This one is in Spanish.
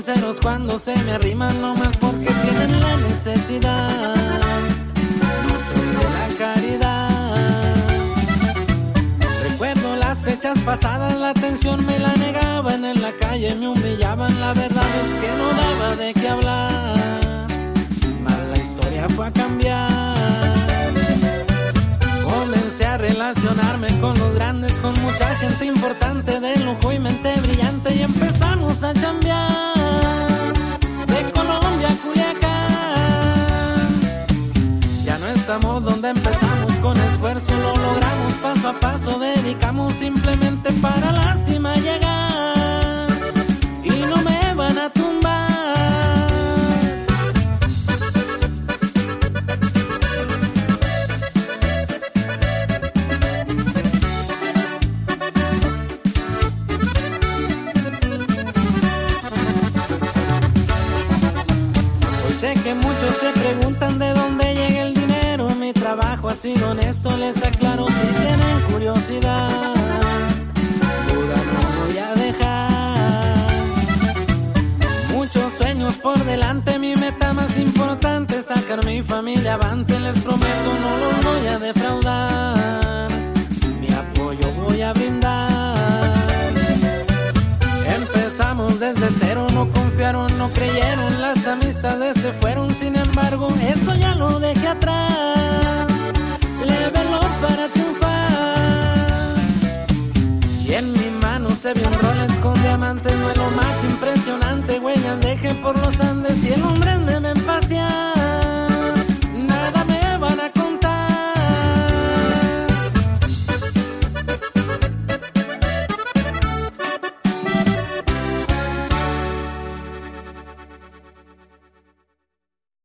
groseros cuando se me arriman nomás porque tienen la necesidad. No soy de la caridad. Recuerdo las fechas pasadas, la atención me la negaban, en la calle me humillaban, la verdad es que no daba de qué hablar. Mas la historia fue a cambiar. Comencé a relacionarme con los grandes, con mucha gente importante de lujo y mente brillante, y empezamos a chambear de Colombia a Culiacán. Ya no estamos donde empezamos, con esfuerzo lo logramos, paso a paso dedicamos simplemente para la cima llegar, y no me van a tumbar. Sé que muchos se preguntan de dónde llega el dinero. Mi trabajo ha sido honesto, les aclaro si tienen curiosidad. Duda no voy a dejar. Muchos sueños por delante, mi meta más importante, sacar mi familia avante. Les prometo no los voy a defraudar. Mi apoyo voy a brindar. Empezamos desde cero, no confiaron, no creyeron, las amistades se fueron, sin embargo, eso ya lo dejé atrás. Level up para triunfar. Y en mi mano se vio un Rolex con diamantes, no es lo más impresionante, huellas dejé por los Andes y el hombre